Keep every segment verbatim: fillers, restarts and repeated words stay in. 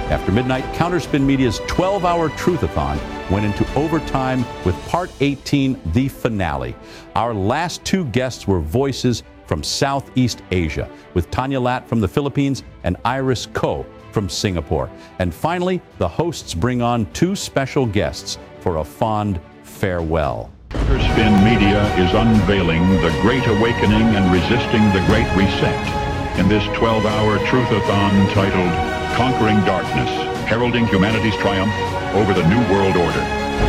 After midnight, Counterspin Media's twelve-hour Truthathon went into overtime with Part eighteen, the finale. Our last two guests were voices from Southeast Asia, with Tanya Lat from the Philippines and Iris Ko from Singapore. And finally, the hosts bring on two special guests for a fond farewell. Counterspin Media is unveiling the Great Awakening and Resisting the Great Reset in this twelve-hour Truthathon titled Conquering Darkness, Heralding Humanity's Triumph over the New World Order.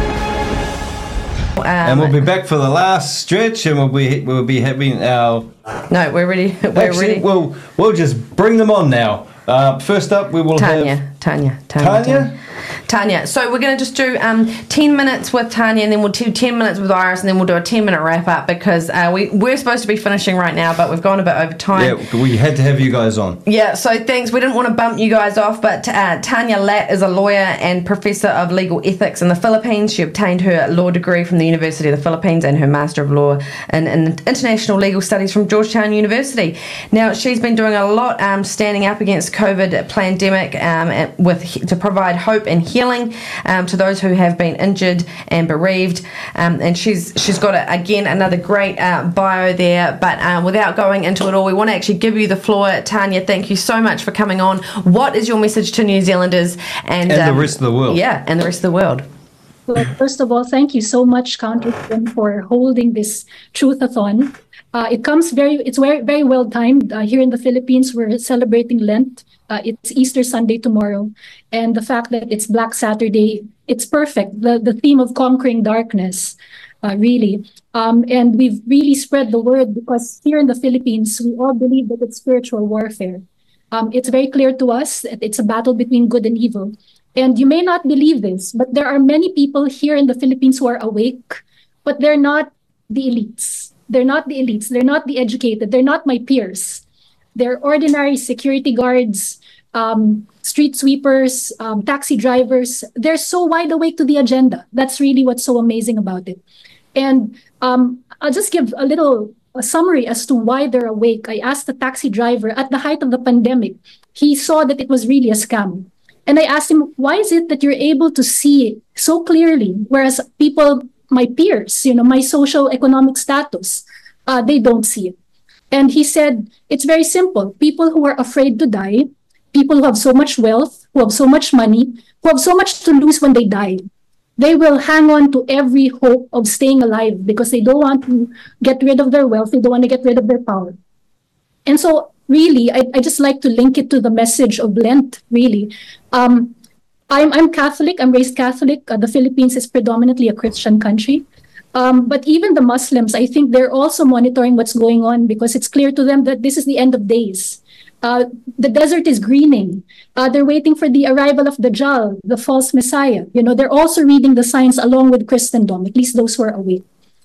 Um, and we'll be back for the last stretch, and we'll be we'll be having our. No, we're ready. We're Actually, ready. We'll we'll just bring them on now. Uh, first up, we will Tanya, have Tanya, Tanya, Tanya. Tanya. Tanya. So we're going to just do um, ten minutes with Tanya, and then we'll do ten minutes with Iris, and then we'll do a ten minute wrap up because uh, we we're supposed to be finishing right now, but we've gone a bit over time. Yeah, we had to have you guys on. Yeah, so thanks. We didn't want to bump you guys off, but uh, Tanya Lat is a lawyer and professor of legal ethics in the Philippines. She obtained her law degree from the University of the Philippines and her Master of Law in, in International Legal Studies from Georgetown University. Now, she's been doing a lot um, standing up against COVID pandemic um, with to provide hope and healing um, to those who have been injured and bereaved. Um, and she's she's got, a, again, another great uh, bio there. But uh, without going into it all, we want to actually give you the floor. Tanya, thank you so much for coming on. What is your message to New Zealanders and, and um, the rest of the world? Yeah, and the rest of the world. Well, first of all, thank you so much, Counterspin, for holding this Truthathon. Uh, it comes very, it's very, very well timed. Uh, here in the Philippines, we're celebrating Lent. Uh, it's Easter Sunday tomorrow. And the fact that it's Black Saturday, it's perfect. The, the theme of conquering darkness, uh, really. Um, and we've really spread the word because here in the Philippines, we all believe that it's spiritual warfare. Um, it's very clear to us that it's a battle between good and evil. And you may not believe this, but there are many people here in the Philippines who are awake, but they're not the elites. They're not the elites. They're not the educated. They're not my peers. They're ordinary security guards, um, street sweepers, um, taxi drivers. They're so wide awake to the agenda. That's really what's so amazing about it. And um, I'll just give a little a summary as to why they're awake. I asked the taxi driver at the height of the pandemic. He saw that it was really a scam. And I asked him, why is it that you're able to see so clearly, whereas people, my peers, you know, my social economic status, uh, they don't see it. And he said, it's very simple. People who are afraid to die, people who have so much wealth, who have so much money, who have so much to lose when they die, they will hang on to every hope of staying alive because they don't want to get rid of their wealth. They don't want to get rid of their power. And so really, I, I just like to link it to the message of Lent, really. Um, I'm, I'm Catholic. I'm raised Catholic. Uh, the Philippines is predominantly a Christian country. Um, but even the Muslims, I think they're also monitoring what's going on because it's clear to them that this is the end of days. Uh, the desert is greening. Uh, they're waiting for the arrival of Dajjal, the false Messiah. You know, they're also reading the signs along with Christendom, at least those who are awake.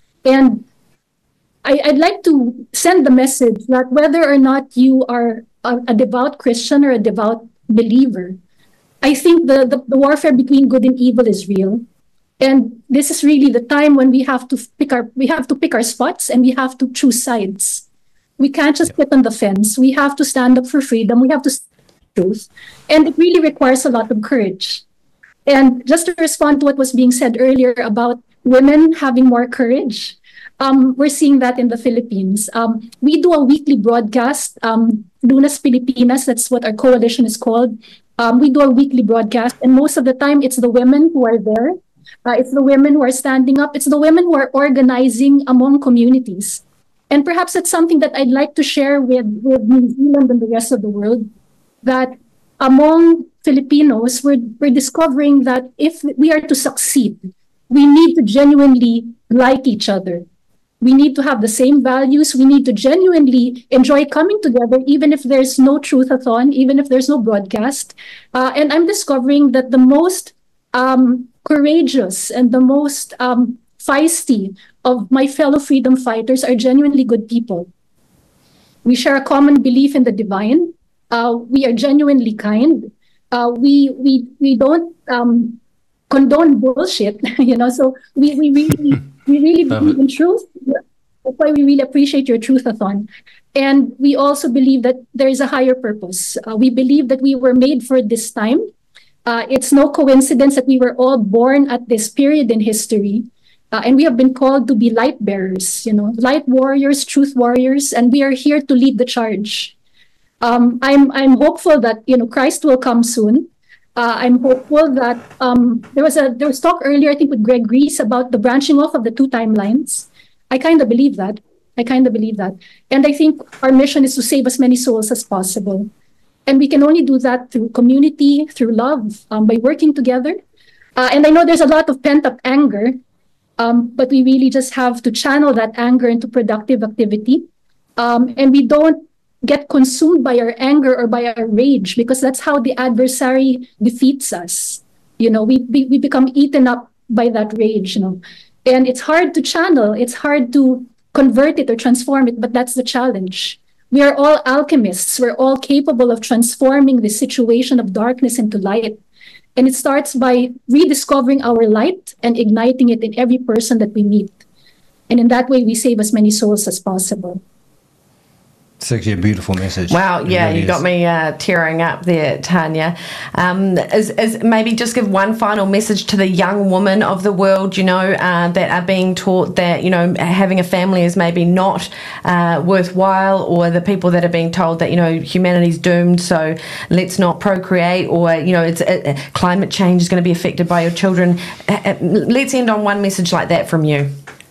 And I, I'd like to send the message that whether or not you are a, a devout Christian or a devout believer, I think the, the, the warfare between good and evil is real. And this is really the time when we have to pick our we have to pick our spots and we have to choose sides. We can't just sit on the fence. We have to stand up for freedom. We have to stand for truth. And it really requires a lot of courage. And just to respond to what was being said earlier about women having more courage, um, we're seeing that in the Philippines. Um, we do a weekly broadcast, um, Lunas Pilipinas, that's what our coalition is called. Um, we do a weekly broadcast, and most of the time it's the women who are there. Uh, it's the women who are standing up. It's the women who are organizing among communities. And perhaps it's something that I'd like to share with, with New Zealand and the rest of the world, that among Filipinos, we're, we're discovering that if we are to succeed, we need to genuinely like each other. We need to have the same values. We need to genuinely enjoy coming together, even if there's no Truthathon, even if there's no broadcast. Uh, and I'm discovering that the most um, courageous and the most um, feisty of my fellow freedom fighters are genuinely good people. We share a common belief in the divine. Uh, we are genuinely kind. Uh, we we we don't um, condone bullshit, you know. So we we really we really believe in truth. That's why we really appreciate your Truthathon. And we also believe that there is a higher purpose. Uh, we believe that we were made for this time. Uh, it's no coincidence that we were all born at this period in history. Uh, and we have been called to be light bearers, you know, light warriors, truth warriors, and we are here to lead the charge. Um, I'm I'm hopeful that, you know, Christ will come soon. Uh, I'm hopeful that um, there was a there was talk earlier, I think, with Greg Reese about the branching off of the two timelines. I kind of believe that. I kind of believe that, and I think our mission is to save as many souls as possible, and we can only do that through community, through love, um, by working together. Uh, and I know there's a lot of pent up anger. Um, but we really just have to channel that anger into productive activity. Um, and we don't get consumed by our anger or by our rage, because that's how the adversary defeats us. You know, we, we, we become eaten up by that rage, you know. And it's hard to channel, it's hard to convert it or transform it, but that's the challenge. We are all alchemists. We're all capable of transforming the situation of darkness into light. And it starts by rediscovering our light and igniting it in every person that we meet. And in that way, we save as many souls as possible. It's actually a beautiful message. Wow, yeah, really you is. got me uh, tearing up there, Tanya. Um, is, is maybe just give one final message to the young women of the world, you know, uh, that are being taught that, you know, having a family is maybe not uh, worthwhile, or the people that are being told that, you know, humanity's doomed, so let's not procreate, or, you know, it's uh, climate change is going to be affected by your children. Uh, let's end on one message like that from you.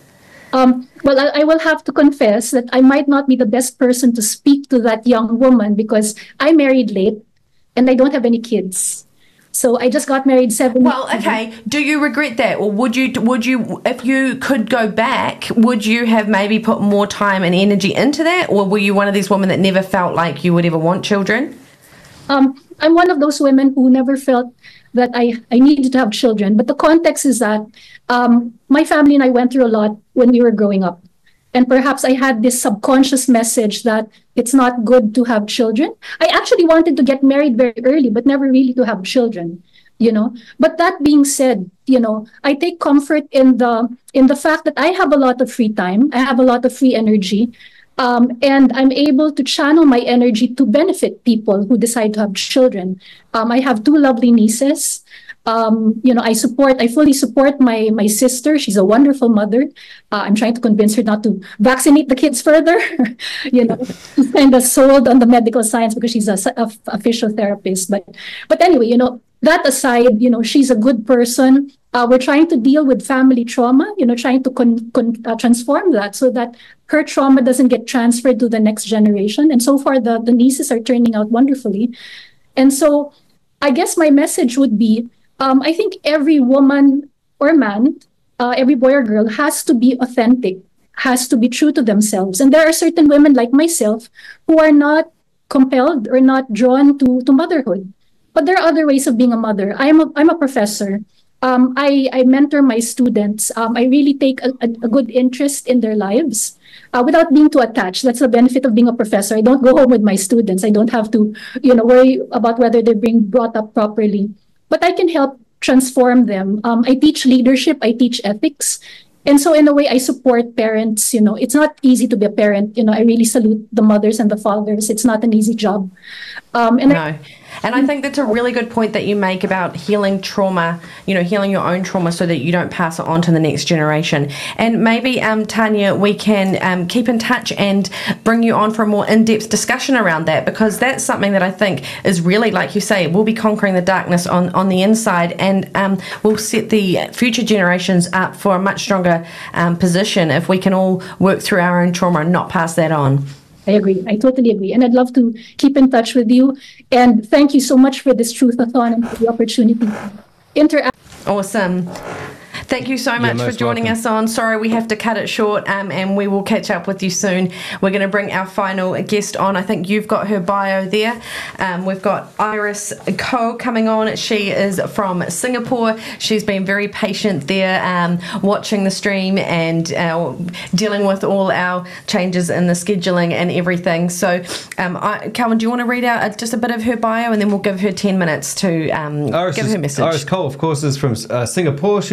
Um, well, I, I will have to confess that I might not be the best person to speak to that young woman, because I married late and I don't have any kids. So I just got married seven Well, years okay. ago. Do you regret that, or would you? Would you, if you could go back, would you have maybe put more time and energy into that, or were you one of these women that never felt like you would ever want children? Um, I'm one of those women who never felt that I, I needed to have children. But the context is that um, my family and I went through a lot when we were growing up. And perhaps I had this subconscious message that it's not good to have children. I actually wanted to get married very early, but never really to have children, you know. But that being said, you know, I take comfort in the in the fact that I have a lot of free time. I have a lot of free energy. Um, and I'm able to channel my energy to benefit people who decide to have children. Um, I have two lovely nieces. Um, you know, I support, I fully support my my sister. She's a wonderful mother. Uh, I'm trying to convince her not to vaccinate the kids further. You know, she's kind of sold on the medical science because she's a, a, a physiotherapist. But, but anyway, you know, that aside, you know, she's a good person. Uh, we're trying to deal with family trauma, you know, trying to con- con- uh, transform that so that her trauma doesn't get transferred to the next generation. And so far, the, the nieces are turning out wonderfully. And so I guess my message would be, um, I think every woman or man, uh, every boy or girl has to be authentic, has to be true to themselves. And there are certain women like myself who are not compelled or not drawn to, to motherhood. But there are other ways of being a mother. I'm a, I'm a professor. Um, I, I mentor my students. Um, I really take a, a, a good interest in their lives uh, without being too attached. That's the benefit of being a professor. I don't go home with my students. I don't have to, you know, worry about whether they're being brought up properly. But I can help transform them. Um, I teach leadership. I teach ethics. And so in a way, I support parents. You know, it's not easy to be a parent. You know, I really salute the mothers and the fathers. It's not an easy job. Um, and No. I, And I think that's a really good point that you make about healing trauma, you know, healing your own trauma so that you don't pass it on to the next generation. And maybe, um, Tanya, we can um, keep in touch and bring you on for a more in-depth discussion around that, because that's something that I think is really, like you say, we'll be conquering the darkness on, on the inside, and um, we'll set the future generations up for a much stronger um, position if we can all work through our own trauma and not pass that on. I agree. I totally agree. And I'd love to keep in touch with you. And thank you so much for this Truth-a-thon and for the opportunity to interact. Awesome. Thank you so much for most joining welcome. us on. Sorry, we have to cut it short, um, and we will catch up with you soon. We're going to bring our final guest on. I think you've got her bio there. Um, we've got Iris Ko coming on. She is from Singapore. She's been very patient there, um, watching the stream and uh, dealing with all our changes in the scheduling and everything. So, um, I, Calvin, do you want to read out uh, just a bit of her bio, and then we'll give her ten minutes to um, Iris give is, her message. Iris Cole, of course, is from uh, Singapore. She's a music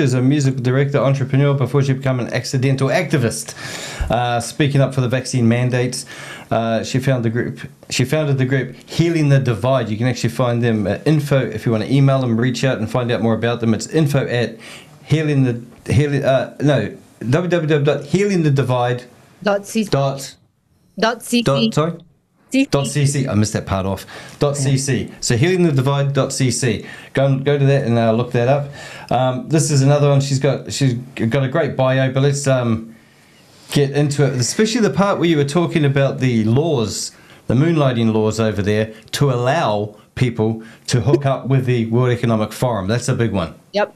music director, entrepreneur before she became an accidental activist, uh, speaking up for the vaccine mandates. Uh, she found the group. She founded the group Healing the Divide. You can actually find them at info if you want to email them, reach out and find out more about them. It's info at healing the healing. Uh, no, w w w dot healing the divide Dot c dot dot cc dot sorry. C C. Dot cc. I missed that part off. Dot cc. So healing the divide. Dot cc. Go and go to that and uh, look that up. Um, this is another one. She's got she's got a great bio, but let's um, get into it. Especially the part where you were talking about the laws, the moonlighting laws over there to allow people to hook up with the World Economic Forum. That's a big one. Yep.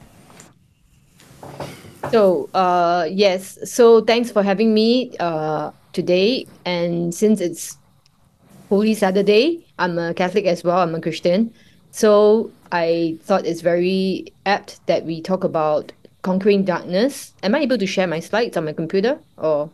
So, uh, yes. So, thanks for having me uh, today. And since it's Holy Saturday, I'm a Catholic as well. I'm a Christian. So, I thought it's very apt that we talk about conquering darkness. Am I able to share my slides on my computer? Or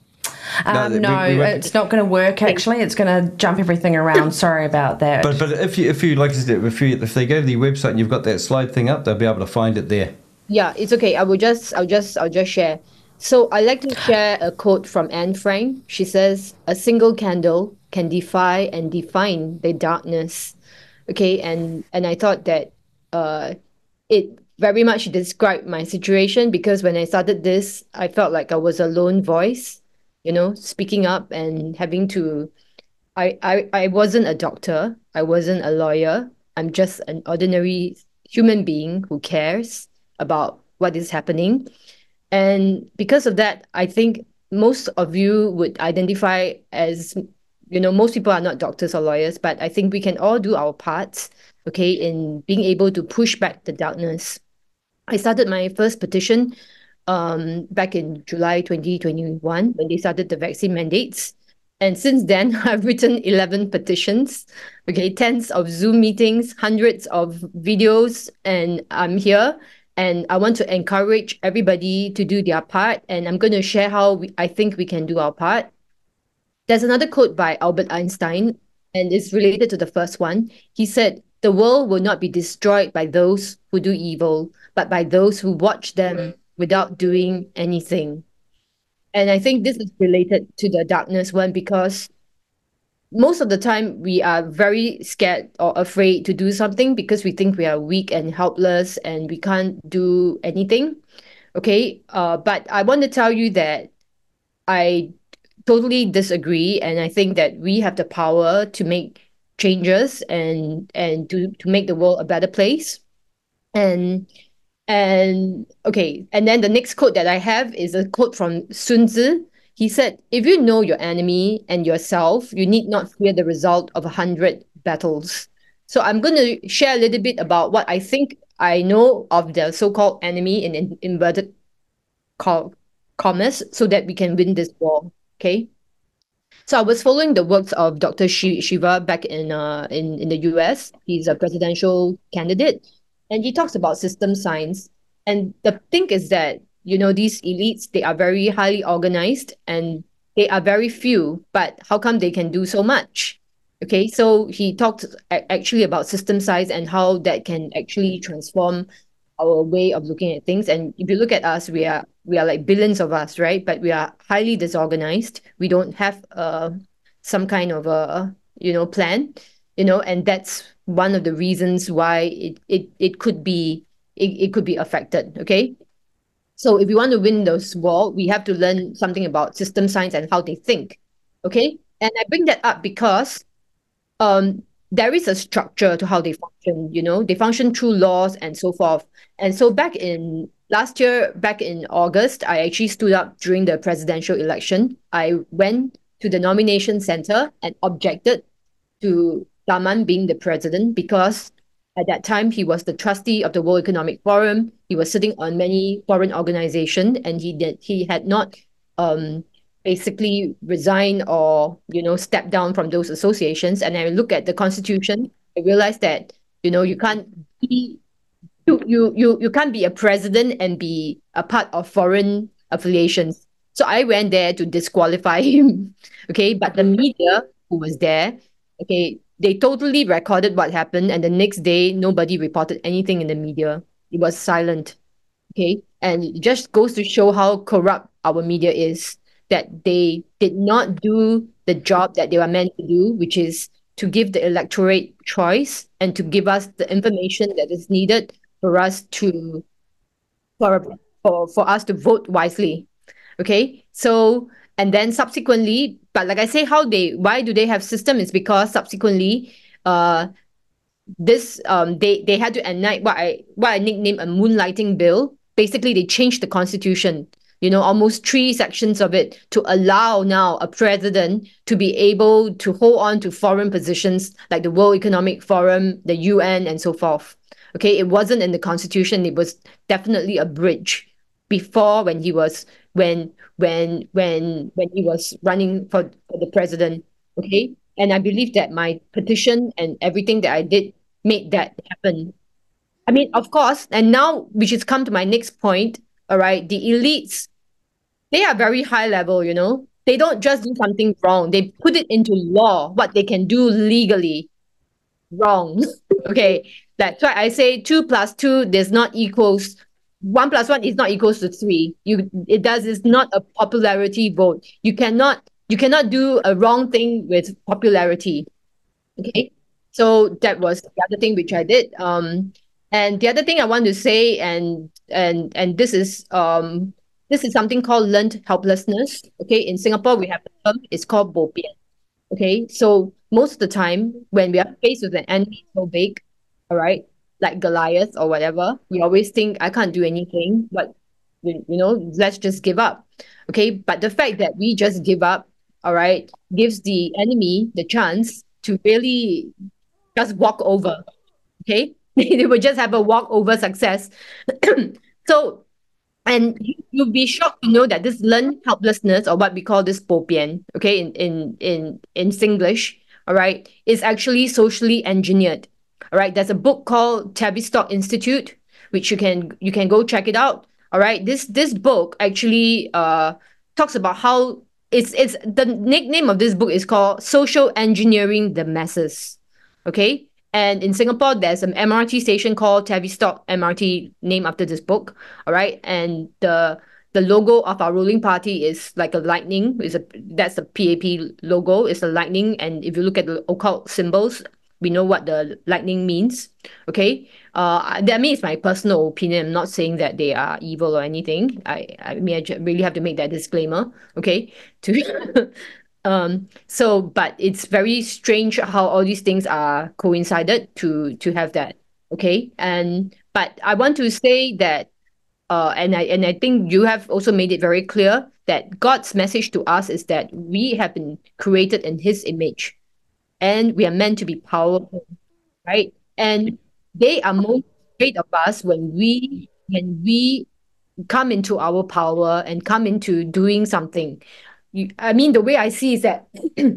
Um, we- no, we won't- it's not going to work. Actually, it's going to jump everything around. Sorry about that. But but if you if you like I said, if you if they go to the website and you've got that slide thing up, they'll be able to find it there. yeah, it's okay. I will just, I'll just, I'll just share. So I like to share a quote from Anne Frank. She says, "A single candle can defy and define the darkness." Okay, and and I thought that uh, it very much described my situation, because when I started this, I felt like I was a lone voice, you know, speaking up and having to. I I I wasn't a doctor. I wasn't a lawyer. I'm just an ordinary human being who cares about what is happening. And because of that, I think most of you would identify as, you know, most people are not doctors or lawyers, but I think we can all do our parts, okay, in being able to push back the darkness. I started my first petition um, back in July twenty twenty-one when they started the vaccine mandates. And since then, I've written eleven petitions, okay, tens of Zoom meetings, hundreds of videos, and I'm here. And I want to encourage everybody to do their part. And I'm going to share how we, I think we can do our part. There's another quote by Albert Einstein, and it's related to the first one. He said, "The world will not be destroyed by those who do evil, but by those who watch them without doing anything." And I think this is related to the darkness one, because most of the time we are very scared or afraid to do something because we think we are weak and helpless and we can't do anything. Okay, uh, but I want to tell you that I totally disagree, and I think that we have the power to make changes and and to, to make the world a better place. And and okay, and then the next quote that I have is a quote from Sun Tzu. He said, "If you know your enemy and yourself, you need not fear the result of a hundred battles." So I'm going to share a little bit about what I think I know of the so-called enemy in, in inverted co- commas, so that we can win this war. Okay. So I was following the works of Doctor Shi- Shiva back in uh in, in the U S. He's a presidential candidate, and he talks about system science. And the thing is that, you know, these elites, they are very highly organized and they are very few, but how come they can do so much? Okay, so he talked a- actually about system size and how that can actually transform our way of looking at things. And if you look at us, we are we are like billions of us, right? But we are highly disorganized. We don't have uh some kind of a, you know, plan, you know, and that's one of the reasons why it it, it could be it, it could be affected. Okay. So if we want to win this war, we have to learn something about system science and how they think. Okay. And I bring that up because um, there is a structure to how they function, you know, they function through laws and so forth. And so back in last year, back in August, I actually stood up during the presidential election. I went to the nomination center and objected to Daman being the president, because at that time he was the trustee of the World Economic Forum. He was sitting on many foreign organizations, and he did he had not um basically resigned or, you know, stepped down from those associations. And I look at the constitution, I realized that, you know, you can't be you you you, you can't be a president and be a part of foreign affiliations. So I went there to disqualify him. Okay, but the media who was there, okay, they totally recorded what happened, and the next day nobody reported anything in the media. It was silent. Okay, And it just goes to show how corrupt our media is, that they did not do the job that they were meant to do, which is to give the electorate choice and to give us the information that is needed for us to for for, for us to vote wisely. Okay, so and then subsequently, but like I say, how they why do they have system is because subsequently, uh, this um they they had to enact what I what I nicknamed a moonlighting bill. Basically, they changed the constitution. You know, almost three sections of it to allow now a president to be able to hold on to foreign positions like the World Economic Forum, the U N, and so forth. Okay, it wasn't in the constitution. It was definitely a bridge before when he was when when when when he was running for, for the president. Okay, and I believe that my petition and everything that I did made that happen. I mean, of course, and now which has come to my next point. All right, the elites, they are very high level, you know. They don't just do something wrong. They put it into law, what they can do legally wrong. Okay, that's why I say two plus two does not equals, one plus one is not equals to three. You, it does, is not a popularity vote. You cannot, you cannot do a wrong thing with popularity. Okay, so that was the other thing which I did. Um, and the other thing I want to say, and and and this is um this is something called learned helplessness. Okay, in Singapore we have a term, it's called bo pian. Okay, so most of the time when we are faced with an enemy so big, all right, like Goliath or whatever, we always think I can't do anything, but you know, let's just give up. Okay, but the fact that we just give up, all right, gives the enemy the chance to really just walk over. Okay, they will just have a walkover success. So, and you, you'll be shocked to know that this learned helplessness, or what we call this bo pian, okay, in in in in Singlish, all right, is actually socially engineered. All right, there's a book called Tavistock Institute, which you can you can go check it out. All right, this this book actually uh talks about how it's it's the nickname of this book is called Social Engineering the Masses. Okay. And in Singapore, there's an M R T station called Tavistock M R T, named after this book. All right, and the the logo of our ruling party is like a lightning. Is a that's the P A P logo. It's a lightning, and if you look at the occult symbols, we know what the lightning means. Okay, uh, that means my personal opinion. I'm not saying that they are evil or anything. I I mean, I really have to make that disclaimer. Okay, to. Um, so, but it's very strange how all these things are coincided to to have that. Okay, and but I want to say that, uh, and I and I think you have also made it very clear that God's message to us is that we have been created in His image, and we are meant to be powerful, right? And they are most afraid of us when we when we come into our power and come into doing something. You, I mean, the way I see is that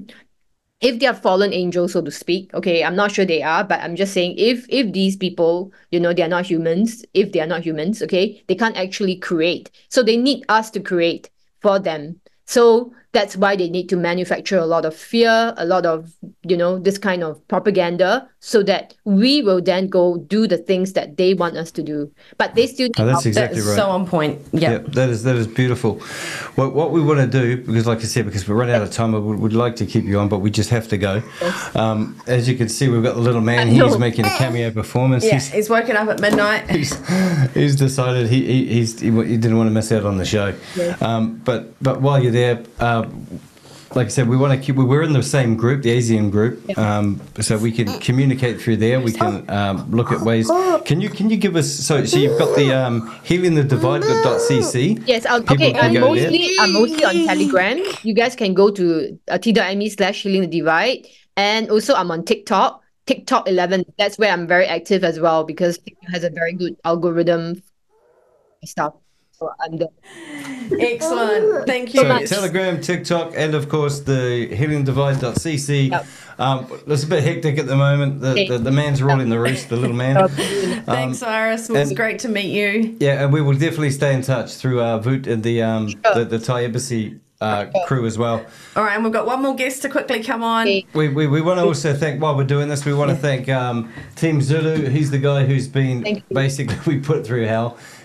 if they are fallen angels, so to speak, okay, I'm not sure they are, but I'm just saying if if these people, you know, they are not humans, if they are not humans, okay, they can't actually create. So they need us to create for them. So that's why they need to manufacture a lot of fear, a lot of, you know, this kind of propaganda, so that we will then go do the things that they want us to do. But they still need oh, that's help. exactly That's right. so on point. Yeah. Yep, that is that is beautiful. Well, what we want to do, because like I said, because we're running out of time, I would, would like to keep you on, but we just have to go. Yes. Um, as you can see, we've got the little man. I know. He's making a cameo performance. Yeah, He's, he's woken up at midnight. he's, he's decided he, he he's he, he didn't want to miss out on the show. Yes. Um, but but while you're there. Uh, Like I said, we want to keep. We're in the same group, the ASEAN group, um, so we can communicate through there. We can um, look at ways. Can you can you give us? So so you've got the um, healing the divide dot c c. Yes, um, People okay. can I'm go mostly I'm mostly on Telegram. You guys can go to uh, t.me slash healing the divide, and also I'm on TikTok. TikTok eleven. That's where I'm very active as well, because TikTok has a very good algorithm stuff. So I'm the Excellent. Thank you. So Telegram, TikTok, and of course the healing divide dot c c. Yep. Um, it's a bit hectic at the moment. The, Okay. the, the man's ruling the roost, the little man. Thanks, Iris. It was and- great to meet you. Yeah, and we will definitely stay in touch through uh, Voot and the um the, the Thai embassy uh, crew as well. All right, and we've got one more guest to quickly come on. Okay. We, we, we want to also thank, while we're doing this, we want to thank um, Team Zulu. He's the guy who's been Thank you. basically we put through hell.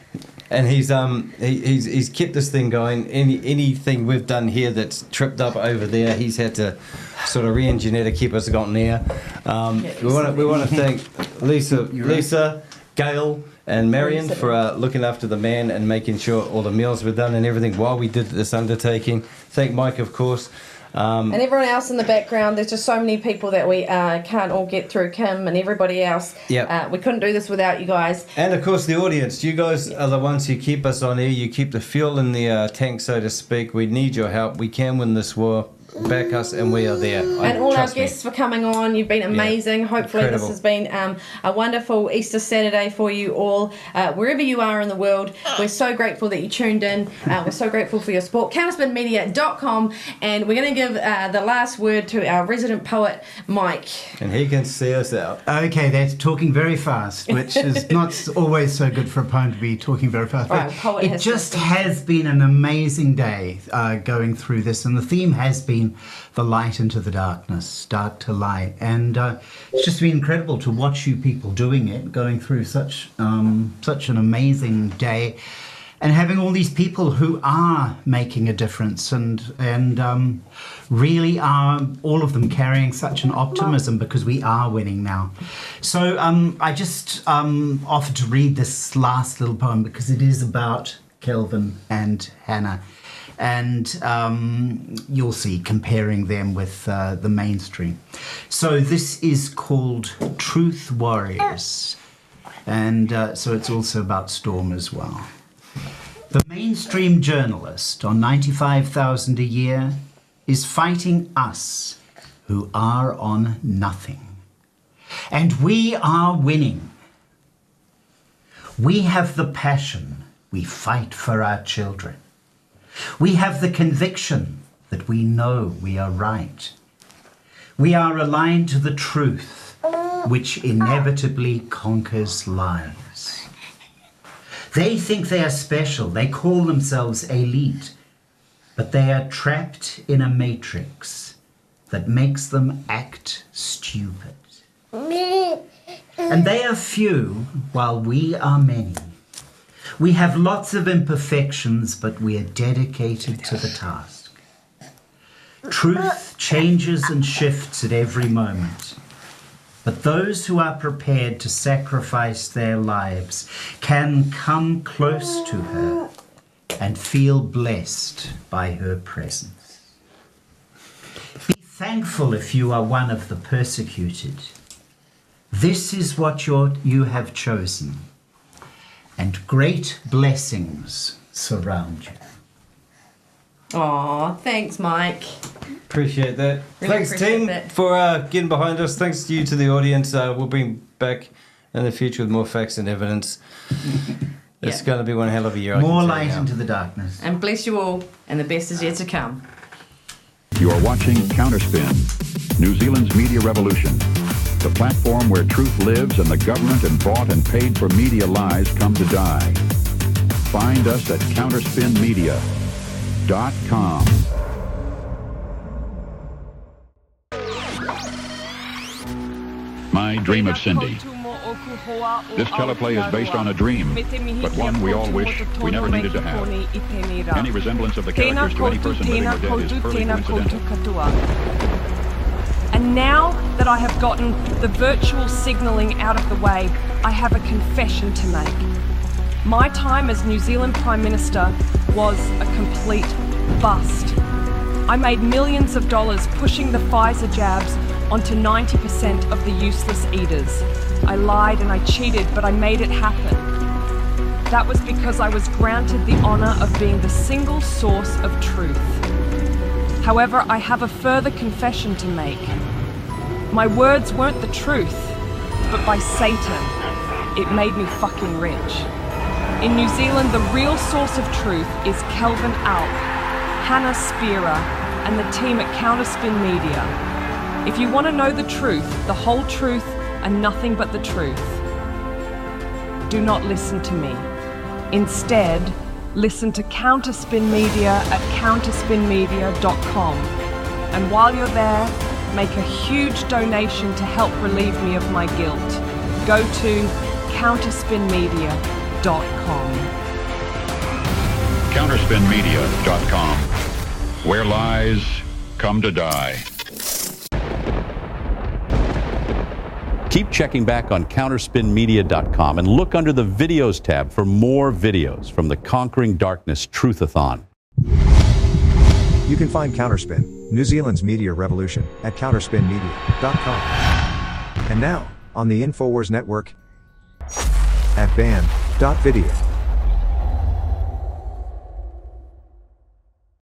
and he's um he, he's he's kept this thing going. Any anything we've done here that's tripped up over there, he's had to sort of re-engineer to keep us on air. Um, Yeah, we want to we want to thank Lisa, Lisa, Gail, and Marion for uh, looking after the man and making sure all the meals were done and everything while we did this undertaking. Thank Mike, of course. Um, And everyone else in the background, there's just so many people that we uh, can't all get through. Kim and everybody else. Yep. Uh, we couldn't do this without you guys. And of course the audience. You guys are the ones who keep us on air. You keep the fuel in the uh, tank, so to speak. We need your help. We can win this war. Back us and we are there. And I, all our trust me. guests for coming on. You've been amazing. Hopefully Incredible. this has been um, a wonderful Easter Saturday for you all. Uh, wherever you are in the world, we're so grateful that you tuned in. Uh, we're so grateful for your support. counterspin media dot com, and we're going to give uh, the last word to our resident poet, Mike. And he can see us out. Okay, that's talking very fast, which is not always so good for a poem to be talking very fast. Right, But poet it has just to- has been an amazing day uh, going through this, and the theme has been the light into the darkness, dark to light. And uh, it's just been incredible to watch you people doing it, going through such um, such an amazing day, and having all these people who are making a difference and and um, really are, all of them carrying such an optimism because we are winning now. So um, I just um, offered to read this last little poem because it is about Kelvin and Hannah. And um, you'll see, comparing them with uh, the mainstream. So this is called Truth Warriors. And uh, so it's also about Storm as well. The mainstream journalist on ninety-five thousand a year is fighting us who are on nothing. And we are winning. We have the passion. We fight for our children. We have the conviction that we know we are right. We are aligned to the truth, which inevitably conquers lies. They think they are special. They call themselves elite, but they are trapped in a matrix that makes them act stupid. And they are few, while we are many. We have lots of imperfections, but we are dedicated to the task. Truth changes and shifts at every moment. But those who are prepared to sacrifice their lives can come close to her and feel blessed by her presence. Be thankful if you are one of the persecuted. This is what you're, you have chosen. And great blessings surround you. Aw, thanks, Mike. Appreciate that. Really Thanks, appreciate team, that. for uh, getting behind us. Thanks to you, to the audience. Uh, we'll be back in the future with more facts and evidence. It's Yeah. going to be one hell of a year. I More can tell you light now. into the darkness. And bless you all, and the best is yet to come. You are watching Counterspin, New Zealand's media revolution. The platform where truth lives and the government and bought and paid for media lies come to die. Find us at counterspin media dot com. My Dream of Cindy. This teleplay is based on a dream, but one we all wish we never needed to have. Any resemblance of the characters to any person living or dead is purely coincidental. And now that I have gotten the virtual signalling out of the way, I have a confession to make. My time as New Zealand Prime Minister was a complete bust. I made millions of dollars pushing the Pfizer jabs onto ninety percent of the useless eaters. I lied and I cheated, but I made it happen. That was because I was granted the honour of being the single source of truth. However, I have a further confession to make. My words weren't the truth, but by Satan, it made me fucking rich. In New Zealand, the real source of truth is Kelvin Alp, Hannah Spira, and the team at Counterspin Media. If you want to know the truth, the whole truth, and nothing but the truth, do not listen to me. Instead, listen to Counterspin Media at counterspin media dot com. And while you're there, make a huge donation to help relieve me of my guilt. Go to counterspin media dot com. counterspin media dot com, where lies come to die. Keep checking back on counterspin media dot com and look under the Videos tab for more videos from the Conquering Darkness Truthathon. You can find Counterspin, New Zealand's media revolution, at counterspin media dot com. And now, on the InfoWars Network, at band dot video.